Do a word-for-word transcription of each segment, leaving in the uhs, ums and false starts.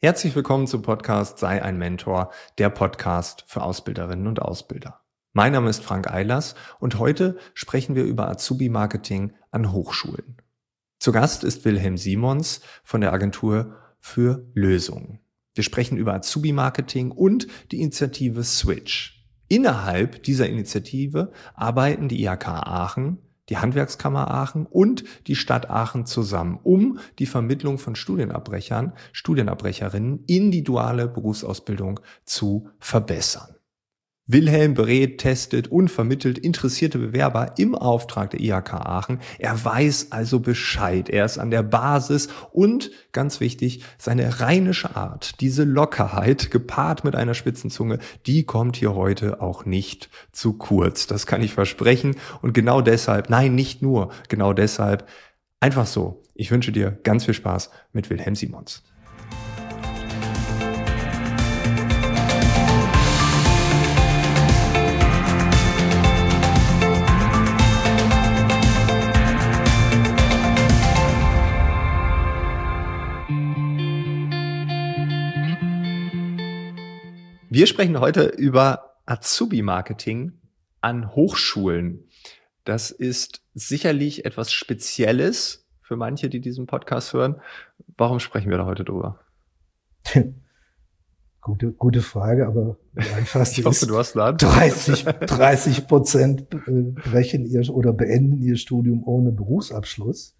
Herzlich willkommen zum Podcast Sei ein Mentor, der Podcast für Ausbilderinnen und Ausbilder. Mein Name ist Frank Eilers und heute sprechen wir über Azubi-Marketing an Hochschulen. Zu Gast ist Wilhelm Simons von der Agentur für Lösungen. Wir sprechen über Azubi-Marketing und die Initiative Switch. Innerhalb dieser Initiative arbeiten die I H K Aachen, die Handwerkskammer Aachen und die Stadt Aachen zusammen, um die Vermittlung von Studienabbrechern, Studienabbrecherinnen in die duale Berufsausbildung zu verbessern. Wilhelm berät, testet und vermittelt interessierte Bewerber im Auftrag der I H K Aachen. Er weiß also Bescheid. Er ist an der Basis und, ganz wichtig, seine rheinische Art, diese Lockerheit, gepaart mit einer Spitzenzunge, die kommt hier heute auch nicht zu kurz. Das kann ich versprechen. Und genau deshalb, nein, nicht nur, genau deshalb, einfach so. Ich wünsche dir ganz viel Spaß mit Wilhelm Simons. Wir sprechen heute über Azubi-Marketing an Hochschulen. Das ist sicherlich etwas Spezielles für manche, die diesen Podcast hören. Warum sprechen wir da heute drüber? Gute, gute Frage, aber die einfachste ich hoffe, du hast einen dreißig, dreißig Prozent brechen ihr oder beenden ihr Studium ohne Berufsabschluss.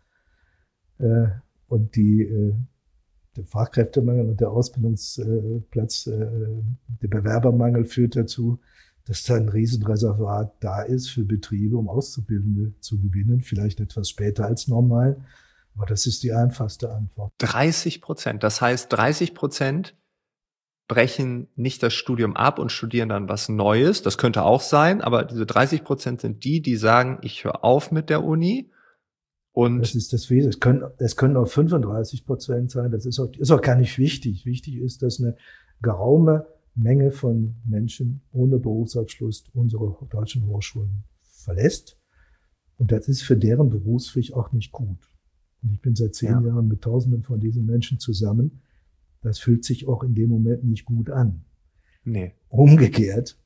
Und die Der Fachkräftemangel und der Ausbildungsplatz, der Bewerbermangel führt dazu, dass da ein Riesenreservat da ist für Betriebe, um Auszubildende zu gewinnen, vielleicht etwas später als normal. Aber das ist die einfachste Antwort. dreißig Prozent. Das heißt, dreißig Prozent brechen nicht das Studium ab und studieren dann was Neues. Das könnte auch sein, aber diese dreißig Prozent sind die, die sagen, ich höre auf mit der Uni. Und das ist das Wesen. Es können, es können auch fünfunddreißig Prozent sein. Das ist auch, ist auch gar nicht wichtig. Wichtig ist, dass eine geraume Menge von Menschen ohne Berufsabschluss unsere deutschen Hochschulen verlässt. Und das ist für deren Berufsweg auch nicht gut. Und ich bin seit zehn ja. Jahren mit Tausenden von diesen Menschen zusammen. Das fühlt sich auch in dem Moment nicht gut an. Nee. Umgekehrt,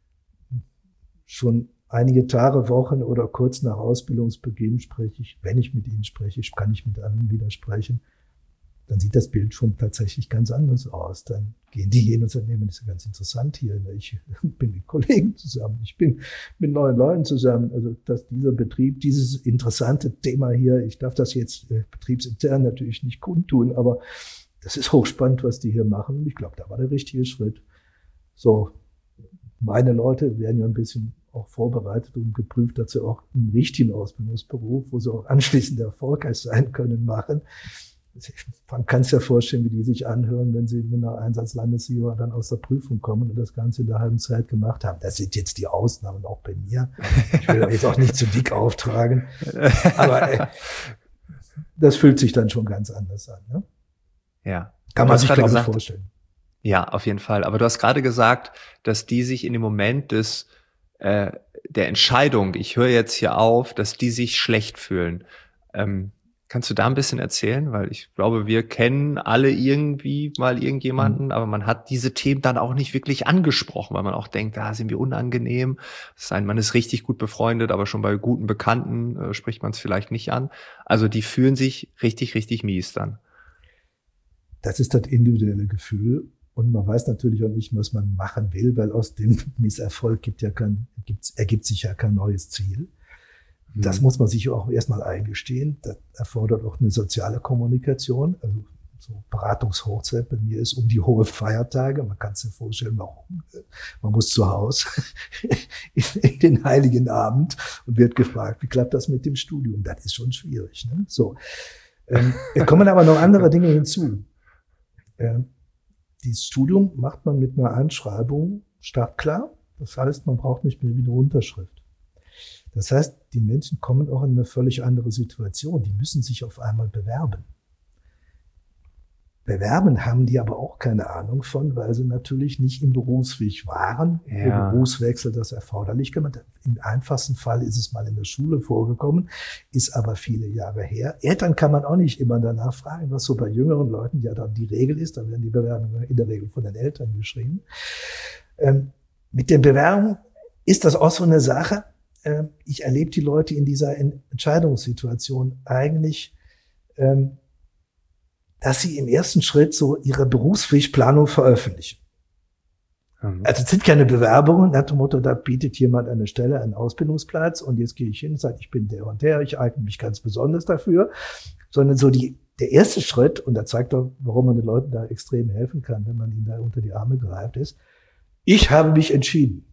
schon einige Tage, Wochen oder kurz nach Ausbildungsbeginn spreche ich, wenn ich mit ihnen spreche, kann ich mit anderen widersprechen, dann sieht das Bild schon tatsächlich ganz anders aus. Dann gehen die hin und sagen, nee, das ist ja ganz interessant hier. Ich bin mit Kollegen zusammen, ich bin mit neuen Leuten zusammen. Also, dass dieser Betrieb, dieses interessante Thema hier, ich darf das jetzt äh, betriebsintern natürlich nicht kundtun, aber das ist hochspannend, was die hier machen. Und ich glaube, da war der richtige Schritt. So, meine Leute werden ja ein bisschen auch vorbereitet und geprüft, dass sie auch einen richtigen Ausbildungsberuf, wo sie auch anschließend erfolgreich sein können, machen. Man kann es ja vorstellen, wie die sich anhören, wenn sie mit einer Einsatzlandessieger dann aus der Prüfung kommen und das Ganze in der halben Zeit gemacht haben. Das sind jetzt die Ausnahmen, auch bei mir. Ich will jetzt auch nicht zu dick auftragen. Aber äh, das fühlt sich dann schon ganz anders an. Ne? Ja. Kann man sich, glaube ich, vorstellen. Ja, auf jeden Fall. Aber du hast gerade gesagt, dass die sich in dem Moment des äh, der Entscheidung, ich höre jetzt hier auf, dass die sich schlecht fühlen. Ähm, kannst du da ein bisschen erzählen? Weil ich glaube, wir kennen alle irgendwie mal irgendjemanden, mhm. aber man hat diese Themen dann auch nicht wirklich angesprochen, weil man auch denkt, da ah, sind wir unangenehm. Das heißt, man ist richtig gut befreundet, aber schon bei guten Bekannten äh, spricht man es vielleicht nicht an. Also die fühlen sich richtig, richtig mies dann. Das ist das individuelle Gefühl. Und man weiß natürlich auch nicht, was man machen will, weil aus dem Misserfolg gibt ja kein, gibt's, ergibt sich ja kein neues Ziel. Das mhm. muss man sich auch erstmal eingestehen. Das erfordert auch eine soziale Kommunikation. Also so Beratungshochzeit bei mir ist um die hohe Feiertage. Man kann sich vorstellen, warum. Man muss zu Hause in den Heiligen Abend und wird gefragt, wie klappt das mit dem Studium? Das ist schon schwierig. Ne? So, ähm, da kommen aber noch andere Dinge hinzu. Ähm, Dieses Studium macht man mit einer Einschreibung startklar. Das heißt, man braucht nicht mehr wie eine Unterschrift. Das heißt, die Menschen kommen auch in eine völlig andere Situation. Die müssen sich auf einmal bewerben. bewerben, haben die aber auch keine Ahnung von, weil sie natürlich nicht im Berufsweg waren, ja. Der Berufswechsel das erforderlich gemacht hat. Im einfachsten Fall ist es mal in der Schule vorgekommen, ist aber viele Jahre her. Eltern kann man auch nicht immer danach fragen, was so bei jüngeren Leuten ja dann die Regel ist. Da werden die Bewerbungen in der Regel von den Eltern geschrieben. Ähm, mit den Bewerbungen ist das auch so eine Sache. Ähm, ich erlebe die Leute in dieser Entscheidungssituation eigentlich, ähm, dass sie im ersten Schritt so ihre Berufswegplanung veröffentlichen. Mhm. Also es sind keine Bewerbungen, nach dem Motto, da bietet jemand eine Stelle, einen Ausbildungsplatz und jetzt gehe ich hin und sage, ich bin der und der, ich eigne mich ganz besonders dafür, sondern so die, der erste Schritt, und da zeigt doch, warum man den Leuten da extrem helfen kann, wenn man ihnen da unter die Arme greift, ist, ich habe mich entschieden.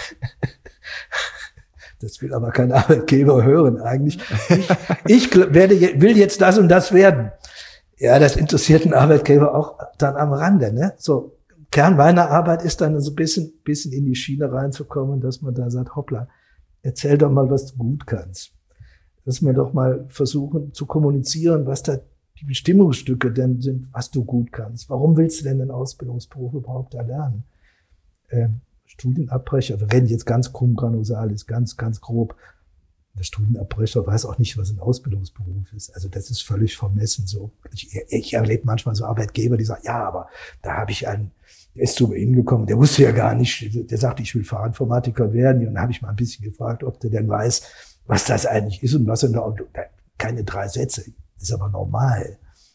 Das will aber kein Arbeitgeber hören eigentlich. Ich, ich werde, will jetzt das und das werden. Ja, das interessiert einen Arbeitgeber auch dann am Rande, ne? So, Kern meiner Arbeit ist dann so ein bisschen, bisschen in die Schiene reinzukommen, dass man da sagt, hoppla, erzähl doch mal, was du gut kannst. Dass wir doch mal versuchen zu kommunizieren, was da die Bestimmungsstücke denn sind, was du gut kannst. Warum willst du denn den Ausbildungsberuf überhaupt erlernen? Ähm, Studienabbrecher, wir reden jetzt ganz krumm granusalis, ganz, ganz grob. Der Studienabbrecher weiß auch nicht, was ein Ausbildungsberuf ist. Also das ist völlig vermessen so. Ich, ich erlebe manchmal so Arbeitgeber, die sagen, ja, aber da habe ich einen, der ist zu mir hingekommen, der wusste ja gar nicht, der sagte, ich will Fachinformatiker werden. Und dann habe ich mal ein bisschen gefragt, ob der denn weiß, was das eigentlich ist und was er da, keine drei Sätze, ist aber normal.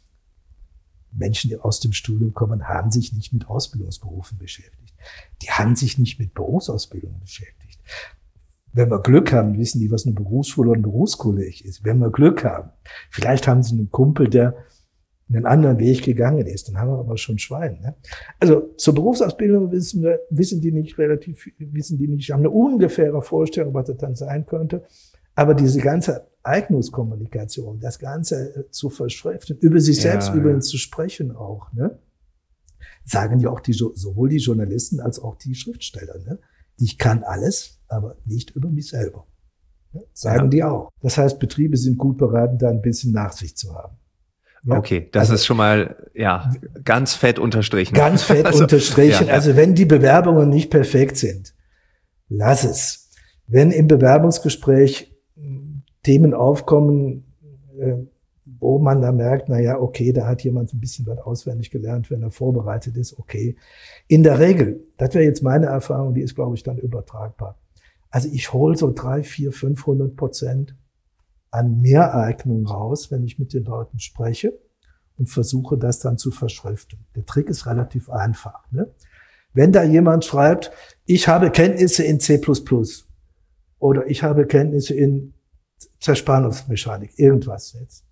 Menschen, die aus dem Studium kommen, haben sich nicht mit Ausbildungsberufen beschäftigt. Die haben sich nicht mit Berufsausbildung beschäftigt. Wenn wir Glück haben, wissen die, was eine Berufsschule oder ein Berufskolleg ist. Wenn wir Glück haben, vielleicht haben sie einen Kumpel, der einen anderen Weg gegangen ist, dann haben wir aber schon Schwein. Ne? Also zur Berufsausbildung wissen wir, wissen die nicht relativ, wissen die nicht, haben eine ungefähre Vorstellung, was das dann sein könnte. Aber diese ganze Eignungskommunikation, das Ganze zu verschriften, über sich selbst ja, übrigens ja. zu sprechen auch, ne? Sagen ja auch die, sowohl die Journalisten als auch die Schriftsteller, ne? Ich kann alles, aber nicht über mich selber. Ja, sagen ja. die auch. Das heißt, Betriebe sind gut beraten, da ein bisschen Nachsicht zu haben. Ja? Okay, das also, ist schon mal ja ganz fett unterstrichen. Ganz fett also, unterstrichen. Ja, ja. Also wenn die Bewerbungen nicht perfekt sind, lass es. Wenn im Bewerbungsgespräch Themen aufkommen, äh, wo man da merkt, na ja, okay, da hat jemand ein bisschen was auswendig gelernt, wenn er vorbereitet ist, okay. In der Regel, das wäre jetzt meine Erfahrung, die ist, glaube ich, dann übertragbar. Also ich hole so drei, vier, fünfhundert Prozent an Mehreignung raus, wenn ich mit den Leuten spreche und versuche, das dann zu verschriften. Der Trick ist relativ einfach, ne? Wenn da jemand schreibt, ich habe Kenntnisse in C plus plus oder ich habe Kenntnisse in Zerspannungsmechanik, irgendwas jetzt.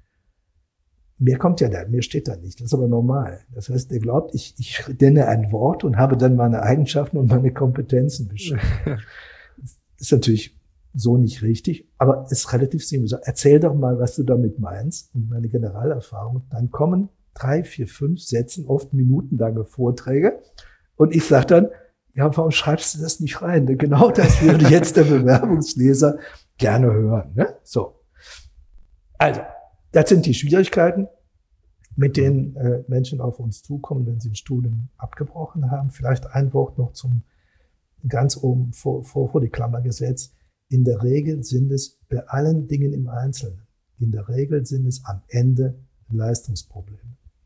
Mir kommt ja da, mir steht da nicht, das ist aber normal. Das heißt, der glaubt, ich, ich nenne ein Wort und habe dann meine Eigenschaften und meine Kompetenzen beschrieben. Ist natürlich so nicht richtig, aber ist relativ simpel. Erzähl doch mal, was du damit meinst und meine Generalerfahrung. Dann kommen drei, vier, fünf Sätzen, oft minutenlange Vorträge und ich sage dann, ja, warum schreibst du das nicht rein? Denn genau das würde jetzt der Bewerbungsleser gerne hören. Ne? So. Also, das sind die Schwierigkeiten, mit denen äh, Menschen auf uns zukommen, wenn sie ein Studium abgebrochen haben. Vielleicht ein Wort noch zum ganz oben vor, vor, vor die Klammer gesetzt. In der Regel sind es bei allen Dingen im Einzelnen, in der Regel sind es am Ende Leistungsprobleme.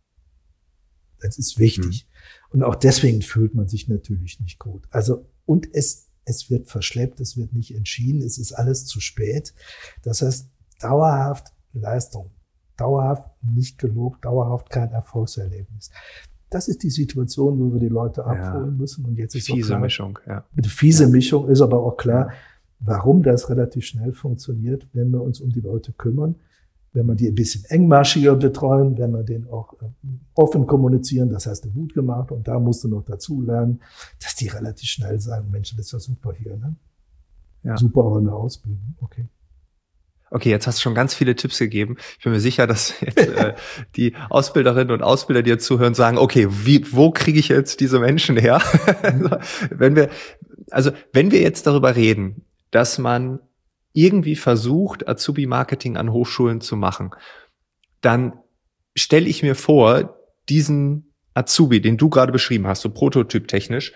Das ist wichtig. Mhm. Und auch deswegen fühlt man sich natürlich nicht gut. Also, und es, es wird verschleppt, es wird nicht entschieden, es ist alles zu spät. Das heißt, dauerhaft Leistung, dauerhaft nicht gelobt, dauerhaft kein Erfolgserlebnis. Das ist die Situation, wo wir die Leute abholen ja. müssen. Und jetzt ist fiese klar, Mischung, ja. Eine fiese ja. Mischung ist aber auch klar, warum das relativ schnell funktioniert, wenn wir uns um die Leute kümmern, wenn wir die ein bisschen engmaschiger betreuen, wenn wir denen auch offen kommunizieren, das hast du gut gemacht und da musst du noch dazu lernen, dass die relativ schnell sagen, Mensch, das ist ja super hier, ne? Ja. Super, aber eine Ausbildung, okay. Okay, jetzt hast du schon ganz viele Tipps gegeben. Ich bin mir sicher, dass jetzt äh, die Ausbilderinnen und Ausbilder, die jetzt zuhören, sagen, okay, wie, wo kriege ich jetzt diese Menschen her? Mhm. wenn wir, also wenn wir jetzt darüber reden, dass man irgendwie versucht, Azubi-Marketing an Hochschulen zu machen, dann stelle ich mir vor, diesen Azubi, den du gerade beschrieben hast, so prototyptechnisch,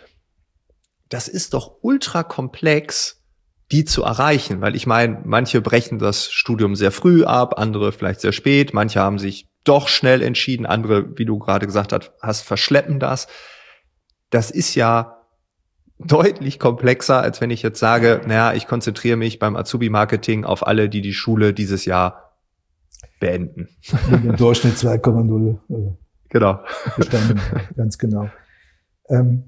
das ist doch ultra komplex, die zu erreichen, weil ich meine, manche brechen das Studium sehr früh ab, andere vielleicht sehr spät, manche haben sich doch schnell entschieden, andere, wie du gerade gesagt hast, verschleppen das. Das ist ja deutlich komplexer, als wenn ich jetzt sage, naja, ich konzentriere mich beim Azubi-Marketing auf alle, die die Schule dieses Jahr beenden. Mit dem Durchschnitt zwei Komma null. Äh, genau. Bestanden, ganz genau. Ähm,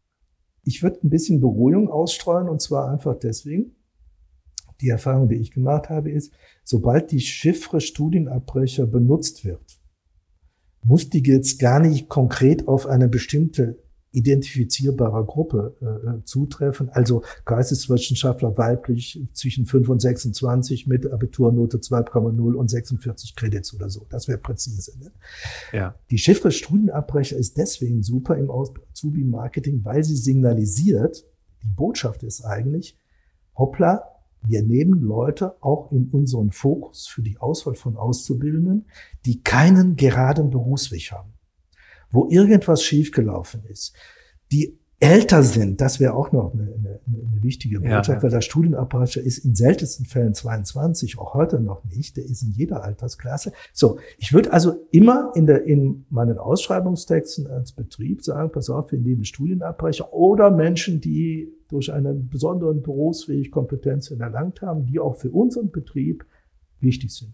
ich würde ein bisschen Beruhigung ausstreuen, und zwar einfach deswegen, die Erfahrung, die ich gemacht habe, ist, sobald die Chiffre Studienabbrecher benutzt wird, muss die jetzt gar nicht konkret auf eine bestimmte identifizierbare Gruppe äh, zutreffen, also Geisteswissenschaftler weiblich zwischen fünf und sechsundzwanzig mit Abiturnote zwei Komma null und sechsundvierzig Credits oder so. Das wäre präzise. Ne? Ja. Die Chiffre Studienabbrecher ist deswegen super im Azubi-Marketing, weil sie signalisiert, die Botschaft ist eigentlich, hoppla, wir nehmen Leute auch in unseren Fokus für die Auswahl von Auszubildenden, die keinen geraden Berufsweg haben, wo irgendwas schiefgelaufen ist, die älter sind. Das wäre auch noch eine, eine, eine wichtige Botschaft, ja, ja. weil der Studienabbrecher ist in seltensten Fällen zweiundzwanzig, auch heute noch nicht. Der ist in jeder Altersklasse. So, ich würde also immer in der in meinen Ausschreibungstexten als Betrieb sagen, pass auf, wir nehmen Studienabbrecher oder Menschen, die durch einen besonderen Berufsweg Kompetenzen erlangt haben, die auch für unseren Betrieb wichtig sind.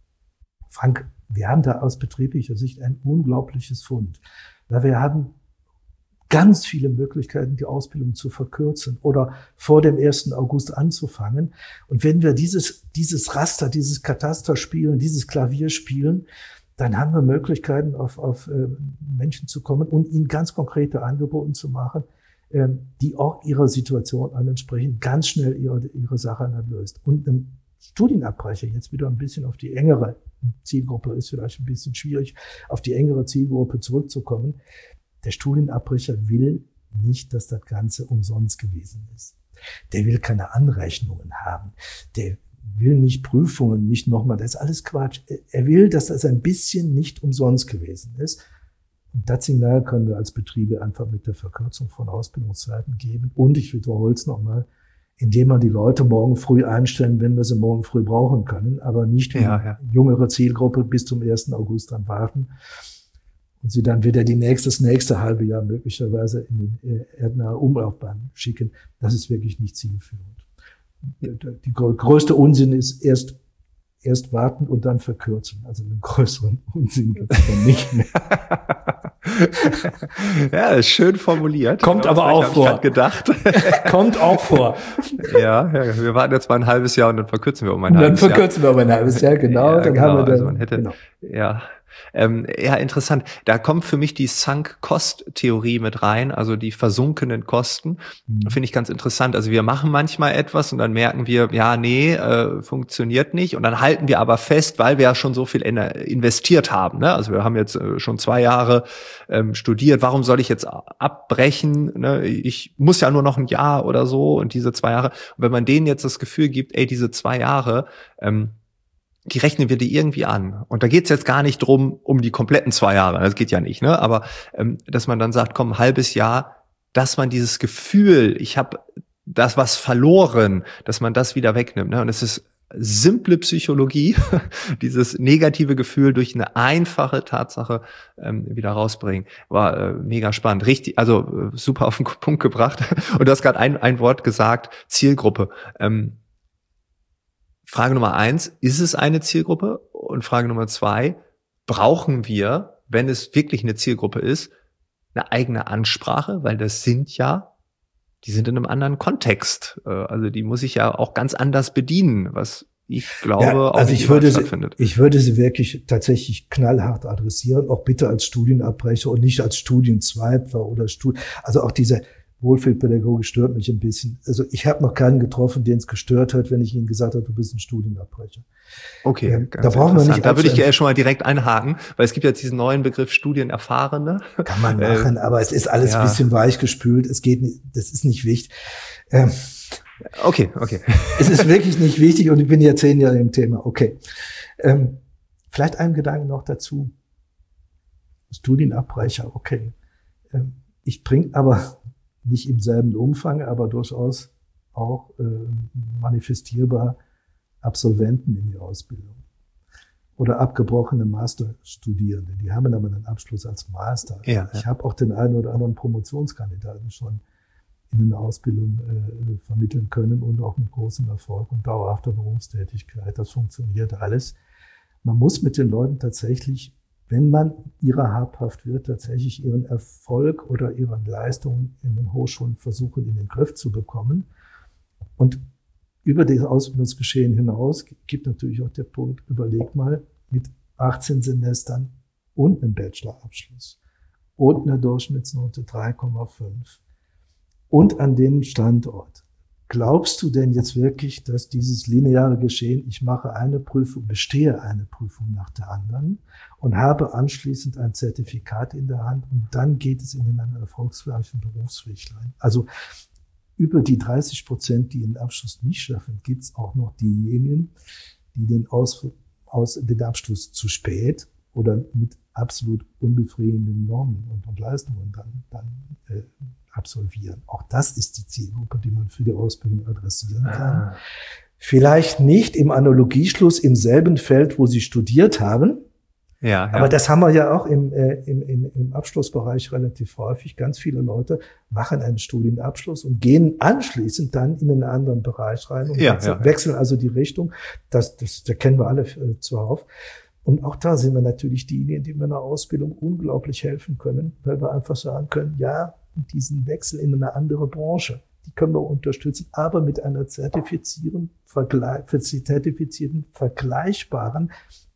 Frank, wir haben da aus betrieblicher Sicht ein unglaubliches Fund. Weil wir haben ganz viele Möglichkeiten, die Ausbildung zu verkürzen oder vor dem ersten August anzufangen. Und wenn wir dieses, dieses Raster, dieses Kataster spielen, dieses Klavier spielen, dann haben wir Möglichkeiten, auf, auf äh, Menschen zu kommen und ihnen ganz konkrete Angebote zu machen, äh, die auch ihrer Situation ansprechen, ganz schnell ihre, ihre Sache löst. Und ein Studienabbrecher, jetzt wieder ein bisschen auf die engere Zielgruppe, ist vielleicht ein bisschen schwierig, auf die engere Zielgruppe zurückzukommen. Der Studienabbrecher will nicht, dass das Ganze umsonst gewesen ist. Der will keine Anrechnungen haben. Der will nicht Prüfungen, nicht nochmal, das ist alles Quatsch. Er will, dass das ein bisschen nicht umsonst gewesen ist. Und das Signal können wir als Betriebe einfach mit der Verkürzung von Ausbildungszeiten geben. Und ich wiederhole es nochmal, indem wir die Leute morgen früh einstellen, wenn wir sie morgen früh brauchen können, aber nicht wie ja, ja. jüngere Zielgruppe bis zum ersten August dann warten und sie dann wieder die nächste, das nächste halbe Jahr möglicherweise in den erdnahe Umlaufbahn schicken. Das ist wirklich nicht zielführend. Die größte Unsinn ist erst erst warten und dann verkürzen. Also einen größeren Unsinn gibt es dann nicht mehr. Ja, ist schön formuliert. Kommt aber auch vor. Gedacht. Kommt auch vor. Ja, ja, wir warten jetzt mal ein halbes Jahr und dann verkürzen wir um ein und halbes Jahr. Dann verkürzen wir um ein halbes Jahr, genau. Ja, dann genau. haben wir dann, also man hätte, genau. ja. Ähm, ja, interessant. Da kommt für mich die Sunk-Cost-Theorie mit rein, also die versunkenen Kosten. Mhm. Finde ich ganz interessant. Also wir machen manchmal etwas und dann merken wir, ja, nee, äh, funktioniert nicht. Und dann halten wir aber fest, weil wir ja schon so viel investiert haben. Ne? Also wir haben jetzt äh, schon zwei Jahre ähm, studiert. Warum soll ich jetzt abbrechen? Ne? Ich muss ja nur noch ein Jahr oder so und diese zwei Jahre. Und wenn man denen jetzt das Gefühl gibt, ey, diese zwei Jahre, ähm, die rechnen wir die irgendwie an. Und da geht's jetzt gar nicht drum, um die kompletten zwei Jahre. Das geht ja nicht, ne? Aber ähm, dass man dann sagt, komm, ein halbes Jahr, dass man dieses Gefühl, ich habe das was verloren, dass man das wieder wegnimmt. Ne? Und es ist simple Psychologie, dieses negative Gefühl durch eine einfache Tatsache ähm, wieder rausbringen. War äh, mega spannend. Richtig, also äh, super auf den Punkt gebracht. Und du hast gerade ein, ein Wort gesagt, Zielgruppe. Ähm, Frage Nummer eins, ist es eine Zielgruppe? Und Frage Nummer zwei, brauchen wir, wenn es wirklich eine Zielgruppe ist, eine eigene Ansprache? Weil das sind ja, die sind in einem anderen Kontext. Also die muss ich ja auch ganz anders bedienen, was ich glaube ja, auch also nicht ich würde stattfindet. Sie, ich würde sie wirklich tatsächlich knallhart adressieren, auch bitte als Studienabbrecher und nicht als Studienzweifler oder Studien. Also auch diese Wohlfühlpädagogik stört mich ein bisschen. Also ich habe noch keinen getroffen, den es gestört hat, wenn ich ihm gesagt habe, du bist ein Studienabbrecher. Okay, ähm, da brauchen wir nicht. Da würde ich ja schon mal direkt einhaken, weil es gibt jetzt diesen neuen Begriff Studienerfahrene. Kann man machen, äh, aber es ist alles ja. ein bisschen weichgespült. Es geht nicht, das ist nicht wichtig. Ähm, okay, okay. Es ist wirklich nicht wichtig und ich bin ja zehn Jahre im Thema. Okay. Ähm, vielleicht einen Gedanken noch dazu. Studienabbrecher, okay. Ich bringe aber nicht im selben Umfang, aber durchaus auch äh, manifestierbar Absolventen in die Ausbildung. Oder abgebrochene Masterstudierende, die haben aber einen Abschluss als Master. Ja, ich ja. habe auch den einen oder anderen Promotionskandidaten schon in eine Ausbildung äh, vermitteln können und auch mit großem Erfolg und dauerhafter Berufstätigkeit. Das funktioniert alles. Man muss mit den Leuten tatsächlich, wenn man ihrer habhaft wird, tatsächlich ihren Erfolg oder ihre Leistungen in den Hochschulen versuchen, in den Griff zu bekommen. Und über das Ausbildungsgeschehen hinaus gibt natürlich auch der Punkt, überleg mal, mit achtzehn Semestern und einem Bachelorabschluss und einer Durchschnittsnote drei Komma fünf und an dem Standort. Glaubst du denn jetzt wirklich, dass dieses lineare Geschehen, ich mache eine Prüfung, bestehe eine Prüfung nach der anderen und habe anschließend ein Zertifikat in der Hand und dann geht es in einen erfolgsreichen Berufsweg rein? Also über die dreißig Prozent, die den Abschluss nicht schaffen, gibt es auch noch diejenigen, die den, Aus, aus, den Abschluss zu spät oder mit absolut unbefriedigenden Normen und, und Leistungen dann, dann äh, absolvieren. Auch das ist die Zielgruppe, die man für die Ausbildung adressieren kann. Ah. Vielleicht nicht im Analogieschluss im selben Feld, wo sie studiert haben. Ja, ja. Aber das haben wir ja auch im, äh, im, im, im Abschlussbereich relativ häufig. Ganz viele Leute machen einen Studienabschluss und gehen anschließend dann in einen anderen Bereich rein und ja, wechseln, ja. wechseln also die Richtung. Das, das, da kennen wir alle äh, zuhauf. Und auch da sind wir natürlich diejenigen, die mir in der Ausbildung unglaublich helfen können, weil wir einfach sagen können, ja, diesen Wechsel in eine andere Branche, die können wir unterstützen, aber mit einer zertifizierten, vergle- zertifizierten vergleichbaren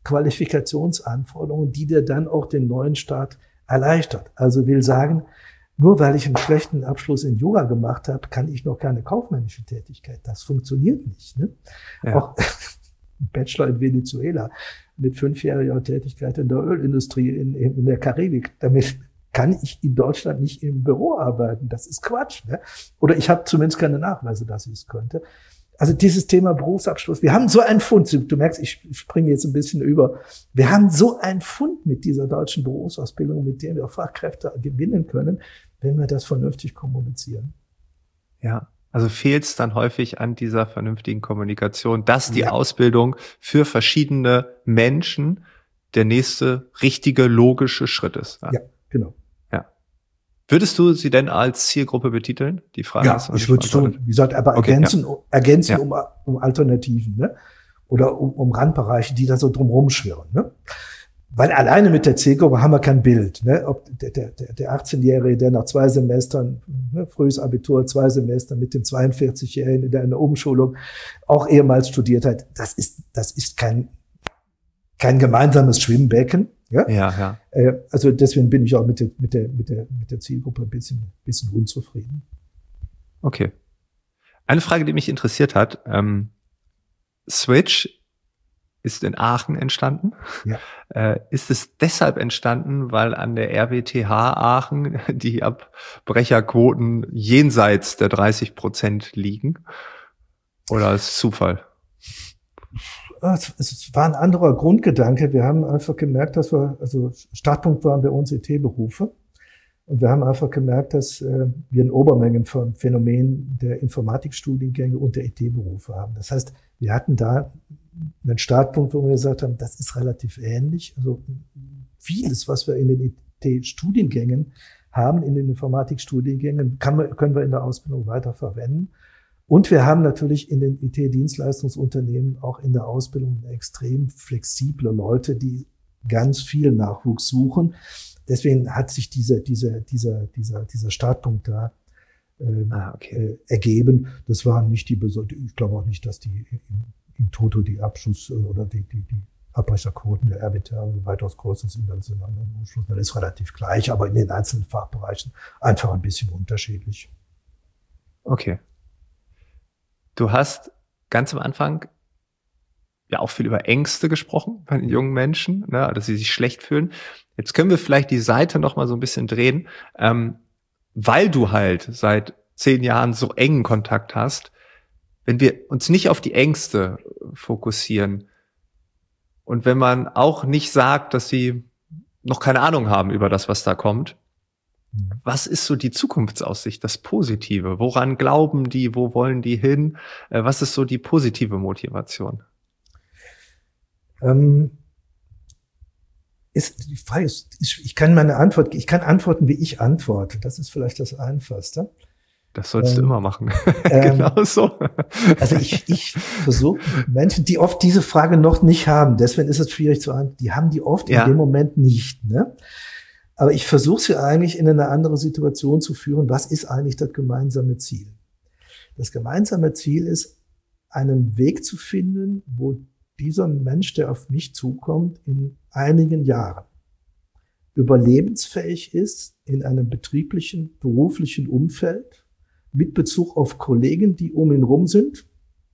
Qualifikationsanforderungen, die dir dann auch den neuen Start erleichtert. Also will sagen, nur weil ich einen schlechten Abschluss in Jura gemacht habe, kann ich noch keine kaufmännische Tätigkeit. Das funktioniert nicht. Ne? Ja. Auch ein Bachelor in Venezuela mit fünfjähriger Tätigkeit in der Ölindustrie in, in der Karibik, damit kann ich in Deutschland nicht im Büro arbeiten. Das ist Quatsch. Ne? Oder ich habe zumindest keine Nachweise, dass ich es könnte. Also dieses Thema Berufsabschluss, wir haben so einen Fund, du merkst, ich springe jetzt ein bisschen über, wir haben so einen Fund mit dieser deutschen Berufsausbildung, mit dem wir Fachkräfte gewinnen können, wenn wir das vernünftig kommunizieren. Ja, also fehlt es dann häufig an dieser vernünftigen Kommunikation, dass die ja. Ausbildung für verschiedene Menschen der nächste richtige, logische Schritt ist. Ja, ja genau. Würdest du sie denn als Zielgruppe betiteln? Die Frage ja, ist. Ich würde es tun. Wie gesagt, aber okay, ergänzen, ja. ergänzen ja. Um, um Alternativen, ne? Oder um, um Randbereiche, die da so drumherum schwirren, ne? Weil alleine mit der Zielgruppe haben wir kein Bild, ne? Ob der, der, der achtzehnjährige, der nach zwei Semestern, ne, frühes Abitur, zwei Semester mit dem zweiundvierzigjährigen, der in der Umschulung auch ehemals studiert hat, das ist, das ist kein, kein gemeinsames Schwimmbecken. Ja, ja. ja. Also deswegen bin ich auch mit der, mit der, mit der, mit der Zielgruppe ein bisschen, bisschen unzufrieden. Okay. Eine Frage, die mich interessiert hat, ähm, Switch ist in Aachen entstanden. Ja. Äh, ist es deshalb entstanden, weil an der R W T H Aachen die Abbrecherquoten jenseits der dreißig Prozent liegen? Oder ist es Zufall? Es war ein anderer Grundgedanke. Wir haben einfach gemerkt, dass wir, also Startpunkt waren bei uns I T-Berufe. Und wir haben einfach gemerkt, dass äh, wir ein Obermengenphänomen der Informatikstudiengänge und der I T-Berufe haben. Das heißt, wir hatten da einen Startpunkt, wo wir gesagt haben, das ist relativ ähnlich. Also vieles, was wir in den I T-Studiengängen haben, in den Informatikstudiengängen, kann man, können wir in der Ausbildung weiter verwenden. Und wir haben natürlich in den I T-Dienstleistungsunternehmen auch in der Ausbildung extrem flexible Leute, die ganz viel Nachwuchs suchen. Deswegen hat sich dieser, dieser, dieser, dieser, dieser Startpunkt da äh, ah, okay. äh, ergeben. Das waren nicht die, ich glaube auch nicht, dass die in, in Toto die Abschluss- oder die, die, die Abbrecherquoten der R W T H weitaus größer sind als in anderen Hochschulen. Das ist relativ gleich, aber in den einzelnen Fachbereichen einfach ein bisschen unterschiedlich. Okay. Du hast ganz am Anfang ja auch viel über Ängste gesprochen bei den jungen Menschen, ne, dass sie sich schlecht fühlen. Jetzt können wir vielleicht die Seite noch mal so ein bisschen drehen, ähm, weil du halt seit zehn Jahren so engen Kontakt hast. Wenn wir uns nicht auf die Ängste fokussieren und wenn man auch nicht sagt, dass sie noch keine Ahnung haben über das, was da kommt. Was ist so die Zukunftsaussicht, das Positive? Woran glauben die? Wo wollen die hin? Was ist so die positive Motivation? Ähm, ist, die Frage ist, ich kann meine Antwort, ich kann antworten, wie ich antworte. Das ist vielleicht das Einfachste. Das sollst ähm, du immer machen. Ähm, genau so. Also ich, ich versuche Menschen, die oft diese Frage noch nicht haben, deswegen ist es schwierig zu antworten, die haben die oft ja. in dem Moment nicht, ne? Aber ich versuche sie eigentlich in eine andere Situation zu führen. Was ist eigentlich das gemeinsame Ziel? Das gemeinsame Ziel ist, einen Weg zu finden, wo dieser Mensch, der auf mich zukommt, in einigen Jahren überlebensfähig ist in einem betrieblichen, beruflichen Umfeld mit Bezug auf Kollegen, die um ihn rum sind.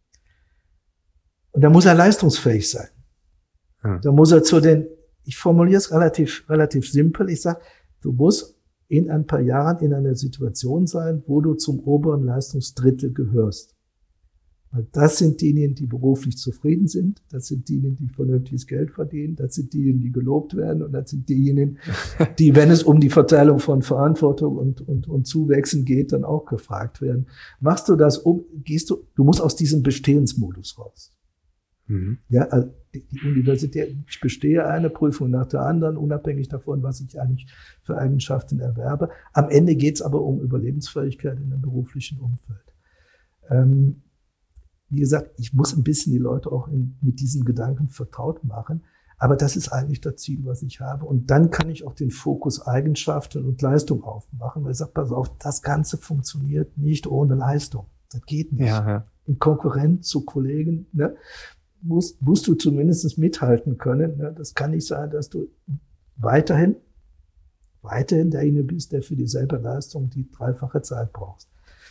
Und da muss er leistungsfähig sein. Hm. Da muss er zu den Ich formuliere es relativ, relativ simpel. Ich sage, du musst in ein paar Jahren in einer Situation sein, wo du zum oberen Leistungsdrittel gehörst. Weil das sind diejenigen, die beruflich zufrieden sind. Das sind diejenigen, die vernünftiges Geld verdienen. Das sind diejenigen, die gelobt werden. Und das sind diejenigen, die, wenn es um die Verteilung von Verantwortung und, und, und Zuwächsen geht, dann auch gefragt werden. Machst du das um, gehst du, du musst aus diesem Bestehensmodus raus. Mhm. Ja, also die Universität, ich bestehe eine Prüfung nach der anderen, unabhängig davon, was ich eigentlich für Eigenschaften erwerbe. Am Ende geht es aber um Überlebensfähigkeit in einem beruflichen Umfeld. Ähm, wie gesagt, ich muss ein bisschen die Leute auch in, mit diesen Gedanken vertraut machen, aber das ist eigentlich das Ziel, was ich habe. Und dann kann ich auch den Fokus Eigenschaften und Leistung aufmachen, weil ich sage, pass auf, das Ganze funktioniert nicht ohne Leistung. Das geht nicht. Ja, ja. In Konkurrenz zu Kollegen, ne? Musst, musst du zumindest mithalten können. Ne? Das kann nicht sein, dass du weiterhin, weiterhin derjenige bist, der für dieselbe Leistung die dreifache Zeit brauchst.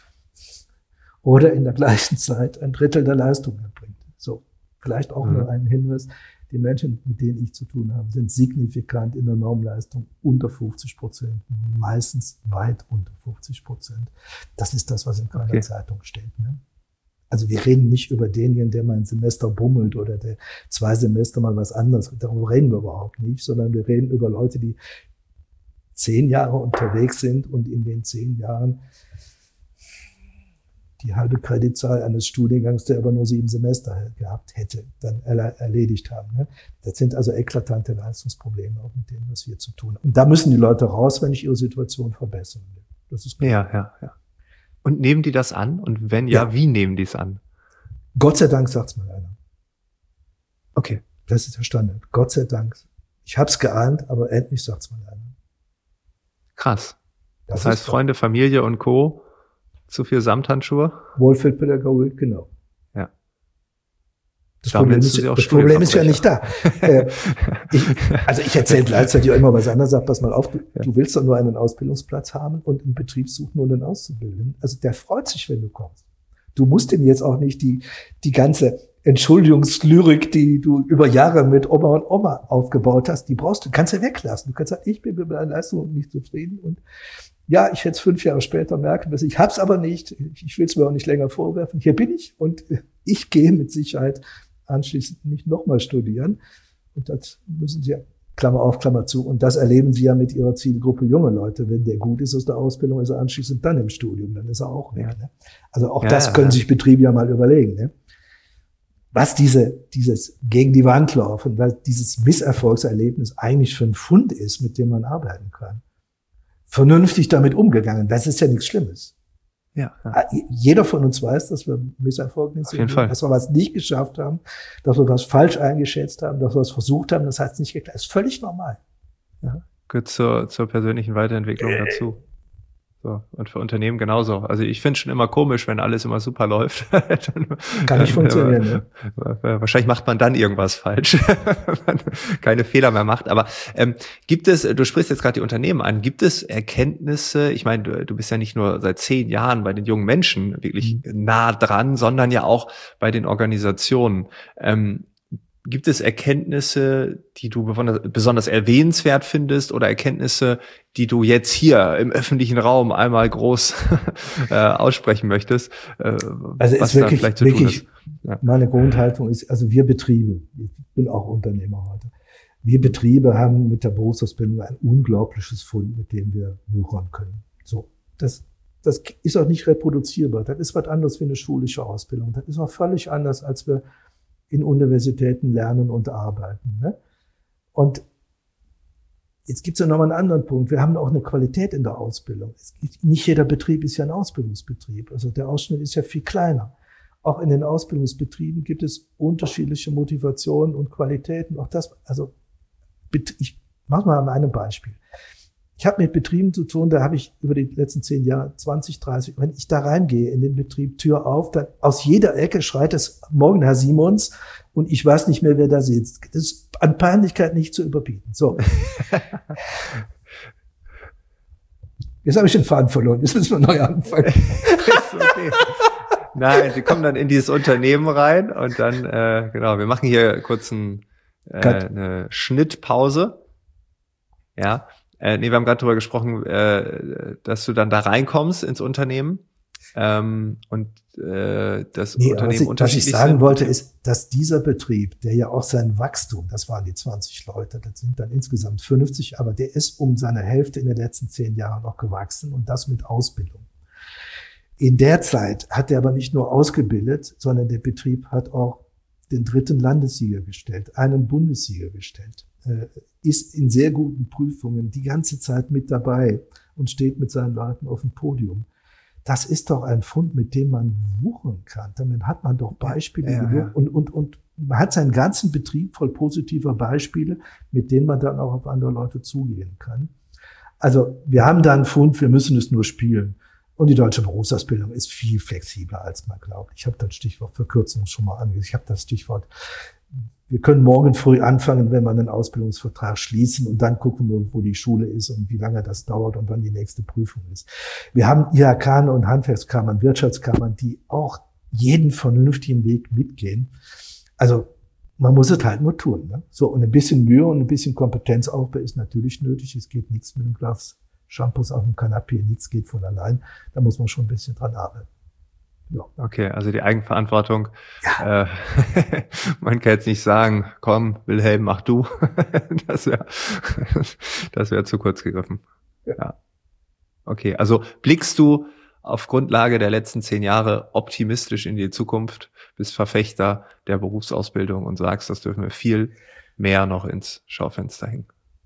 Oder in der gleichen Zeit ein Drittel der Leistung erbringt. So, vielleicht auch mhm. nur ein Hinweis. Die Menschen, mit denen ich zu tun habe, sind signifikant in der Normleistung unter fünfzig Prozent. Meistens weit unter fünfzig Prozent. Das ist das, was in keiner okay. Zeitung steht. Ne? Also wir reden nicht über denjenigen, der mal ein Semester bummelt oder der zwei Semester mal was anderes. Darüber reden wir überhaupt nicht, sondern wir reden über Leute, die zehn Jahre unterwegs sind und in den zehn Jahren die halbe Kreditzahl eines Studiengangs, der aber nur sieben Semester gehabt hätte, dann erledigt haben. Das sind also eklatante Leistungsprobleme, auch mit denen, was wir zu tun haben. Und da müssen die Leute raus, wenn ich ihre Situation verbessern will. Das ist klar. Ja, ja, ja. Und nehmen die das an? Und wenn ja, ja. wie nehmen die es an? Gott sei Dank sagt's mal einer. Okay. Das ist der Standard. Gott sei Dank. Ich hab's geahnt, aber endlich sagt's mal einer. Krass. Das, das heißt, Freunde, Familie und Co. zu viel Samthandschuhe? Wohlfühlpädagogik, genau. Ja. Das Problem ist, das Problem ist ja nicht da. äh, ich, also ich erzähle gleichzeitig auch immer was anderes, sag, pass mal auf, du, ja. du willst doch nur einen Ausbildungsplatz haben und einen Betrieb suchen und einen Auszubildenden. Also der freut sich, wenn du kommst. Du musst ihm jetzt auch nicht die, die ganze Entschuldigungslyrik, die du über Jahre mit Oma und Oma aufgebaut hast, die brauchst du, kannst du weglassen. Du kannst sagen, ich bin mit meiner Leistung nicht zufrieden und ja, ich hätte es fünf Jahre später merken müssen. Ich hab's aber nicht. Ich will es mir auch nicht länger vorwerfen. Hier bin ich und ich gehe mit Sicherheit anschließend nicht nochmal studieren. Und das müssen Sie, Klammer auf, Klammer zu. Und das erleben Sie ja mit Ihrer Zielgruppe junge Leute. Wenn der gut ist aus der Ausbildung, ist er anschließend dann im Studium. Dann ist er auch weg. Ne? Also auch ja, das können ja. sich Betriebe ja mal überlegen. Ne? Was diese, dieses gegen die Wand laufen, was dieses Misserfolgserlebnis eigentlich für ein Fund ist, mit dem man arbeiten kann. Vernünftig damit umgegangen. Das ist ja nichts Schlimmes. Ja, ja. Jeder von uns weiß, dass wir Misserfolge sind, dass wir was nicht geschafft haben, dass wir was falsch eingeschätzt haben, dass wir was versucht haben, das hat es nicht geklappt. Das ist völlig normal. Ja, gehört zur, zur persönlichen Weiterentwicklung äh. dazu. So, und für Unternehmen genauso. Also ich finde es schon immer komisch, wenn alles immer super läuft. dann, Kann nicht funktionieren, ne? Wahrscheinlich macht man dann irgendwas falsch, wenn man keine Fehler mehr macht. Aber ähm, gibt es, du sprichst jetzt gerade die Unternehmen an, gibt es Erkenntnisse, ich meine, du, du bist ja nicht nur seit zehn Jahren bei den jungen Menschen wirklich mhm. nah dran, sondern ja auch bei den Organisationen. Ähm, Gibt es Erkenntnisse, die du besonders erwähnenswert findest oder Erkenntnisse, die du jetzt hier im öffentlichen Raum einmal groß äh, aussprechen möchtest? Äh, also was ist wirklich, vielleicht zu wirklich tun ist? Ja. Meine Grundhaltung ist, also wir Betriebe, ich bin auch Unternehmer heute, Wir Betriebe haben mit der Berufsausbildung ein unglaubliches Fund, mit dem wir wuchern können. So, das, das ist auch nicht reproduzierbar. Das ist was anderes wie eine schulische Ausbildung. Das ist auch völlig anders, als wir in Universitäten lernen und arbeiten. Ne? Und jetzt gibt es ja noch mal einen anderen Punkt. Wir haben auch eine Qualität in der Ausbildung. Es gibt, nicht jeder Betrieb ist ja ein Ausbildungsbetrieb. Also der Ausschnitt ist ja viel kleiner. Auch in den Ausbildungsbetrieben gibt es unterschiedliche Motivationen und Qualitäten. Auch das, also ich mache mal an einem Beispiel. Ich habe mit Betrieben zu tun, da habe ich über die letzten zehn Jahre, zwanzig, dreißig, wenn ich da reingehe in den Betrieb, Tür auf, dann aus jeder Ecke schreit es, morgen Herr Simons, und ich weiß nicht mehr, wer da sitzt. Das ist an Peinlichkeit nicht zu überbieten. So. Jetzt habe ich den Faden verloren, jetzt müssen wir neu anfangen. Okay. Nein, sie kommen dann in dieses Unternehmen rein und dann, äh, genau, wir machen hier kurz ein, äh, eine Schnittpause. Ja. Äh, nee, wir haben gerade darüber gesprochen, äh, dass du dann da reinkommst ins Unternehmen ähm, und äh, das nee, Unternehmen was ich, unterschiedlich was ich sagen sind. wollte, ist, dass dieser Betrieb, der ja auch sein Wachstum, das waren die zwanzig Leute, das sind dann insgesamt fünfzig, aber der ist um seine Hälfte in den letzten zehn Jahren noch gewachsen und das mit Ausbildung. In der Zeit hat er aber nicht nur ausgebildet, sondern der Betrieb hat auch den dritten Landessieger gestellt, einen Bundessieger gestellt, äh, ist in sehr guten Prüfungen die ganze Zeit mit dabei und steht mit seinen Leuten auf dem Podium. Das ist doch ein Fund, mit dem man wuchern kann. Damit hat man doch Beispiele ja, ja. Und, und, und man hat seinen ganzen Betrieb voll positiver Beispiele, mit denen man dann auch auf andere Leute zugehen kann. Also wir haben da einen Fund, wir müssen es nur spielen. Und die deutsche Berufsausbildung ist viel flexibler, als man glaubt. Ich habe das Stichwort Verkürzung schon mal angesehen. Ich habe das Stichwort, wir können morgen früh anfangen, wenn wir einen Ausbildungsvertrag schließen und dann gucken wir, wo die Schule ist und wie lange das dauert und wann die nächste Prüfung ist. Wir haben I H K und Handwerkskammern, Wirtschaftskammern, die auch jeden vernünftigen Weg mitgehen. Also man muss es halt nur tun. Ne? So, und ein bisschen Mühe und ein bisschen Kompetenzaufbau ist natürlich nötig. Es geht nichts mit einem Glas Shampoos auf dem Kanapee, nichts geht von allein. Da muss man schon ein bisschen dran arbeiten. Ja. Okay, also die Eigenverantwortung. Ja. Äh, man kann jetzt nicht sagen, komm, Wilhelm, mach du. Das wäre das wäre zu kurz gegriffen. Ja. Ja. Okay, also blickst du auf Grundlage der letzten zehn Jahre optimistisch in die Zukunft, bist Verfechter der Berufsausbildung und sagst, das dürfen wir viel mehr noch ins Schaufenster hängen.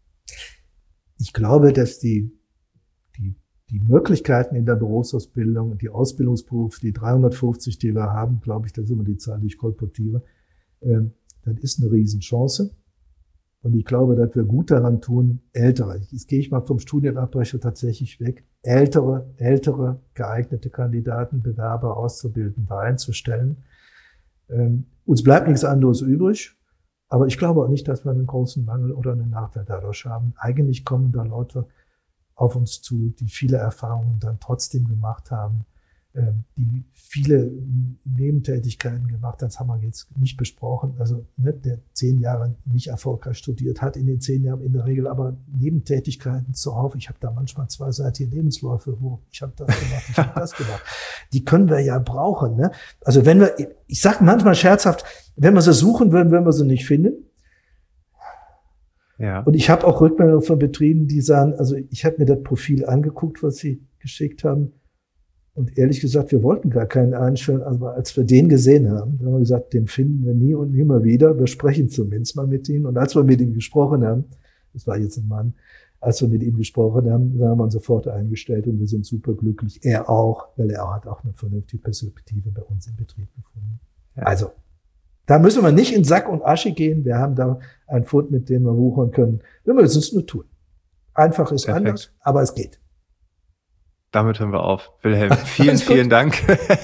Ich glaube, dass die Die, die Möglichkeiten in der Berufsausbildung und die Ausbildungsberufe, die dreihundertfünfzig, die wir haben, glaube ich, das ist immer die Zahl, die ich kolportiere, äh, das ist eine Riesenchance. Und ich glaube, dass wir gut daran tun, ältere, jetzt gehe ich mal vom Studienabbrecher tatsächlich weg, ältere, ältere geeignete Kandidaten, Bewerber, Auszubildende einzustellen. Ähm, uns bleibt nichts anderes übrig. Aber ich glaube auch nicht, dass wir einen großen Mangel oder einen Nachteil dadurch haben. Eigentlich kommen da Leute auf uns zu, die viele Erfahrungen dann trotzdem gemacht haben, die viele Nebentätigkeiten gemacht haben. Das haben wir jetzt nicht besprochen. Also ne, der zehn Jahre nicht erfolgreich studiert hat, in den zehn Jahren in der Regel aber Nebentätigkeiten zuhauf. Ich habe da manchmal zweiseitige Lebensläufe, wo ich habe das gemacht, ich habe das gemacht. Die können wir ja brauchen. Ne? Also wenn wir, ich sage manchmal scherzhaft, wenn wir sie suchen würden, würden wir sie nicht finden. Ja. Und ich habe auch Rückmeldungen von Betrieben, die sagen, also ich habe mir das Profil angeguckt, was sie geschickt haben. Und ehrlich gesagt, wir wollten gar keinen einstellen, aber als wir den gesehen haben, dann haben wir gesagt, den finden wir nie und nimmer wieder. Wir sprechen zumindest mal mit ihm. Und als wir mit ihm gesprochen haben, das war jetzt ein Mann, als wir mit ihm gesprochen haben, dann haben wir ihn sofort eingestellt und wir sind super glücklich. Er auch, weil er hat auch eine vernünftige Perspektive bei uns im Betrieb gefunden. Ja. Also, da müssen wir nicht in Sack und Asche gehen. Wir haben da einen Fund, mit dem wir wuchern können. Wir müssen es nur tun. Einfach ist Perfekt. Anders, aber es geht. Damit hören wir auf. Wilhelm, vielen, vielen Dank.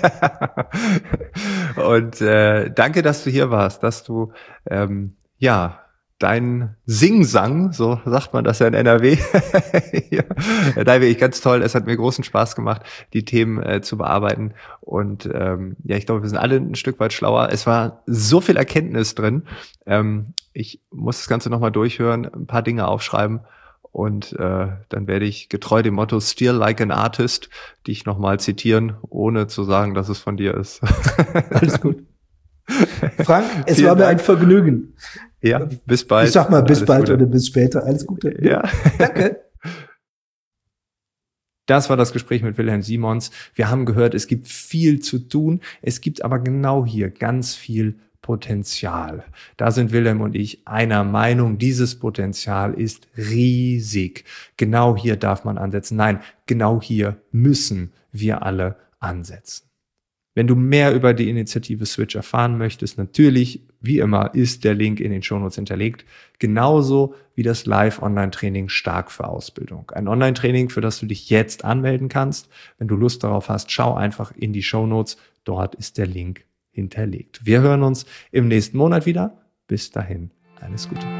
Und äh, danke, dass du hier warst, dass du ähm, ja dein Singsang, so sagt man das ja in N R W, ja, da wirklich ganz toll. Es hat mir großen Spaß gemacht, die Themen äh, zu bearbeiten. Und ähm, ja, ich glaube, wir sind alle ein Stück weit schlauer. Es war so viel Erkenntnis drin. Ähm, ich muss das Ganze nochmal durchhören, ein paar Dinge aufschreiben. Und äh, dann werde ich getreu dem Motto Steal like an artist dich nochmal zitieren, ohne zu sagen, dass es von dir ist. Alles gut. Frank, es Vielen war mir Dank. Ein Vergnügen. Ja, bis bald. Ich sag mal bis Alles bald Gute. Oder bis später. Alles Gute. Ja. Danke. Das war das Gespräch mit Wilhelm Simons. Wir haben gehört, es gibt viel zu tun. Es gibt aber genau hier ganz viel Potenzial. Da sind Wilhelm und ich einer Meinung. Dieses Potenzial ist riesig. Genau hier darf man ansetzen. Nein, genau hier müssen wir alle ansetzen. Wenn du mehr über die Initiative Switch erfahren möchtest, natürlich, wie immer, ist der Link in den Shownotes hinterlegt. Genauso wie das Live-Online-Training Stark für Ausbildung. Ein Online-Training, für das du dich jetzt anmelden kannst. Wenn du Lust darauf hast, schau einfach in die Shownotes. Dort ist der Link hinterlegt. Wir hören uns im nächsten Monat wieder. Bis dahin, alles Gute.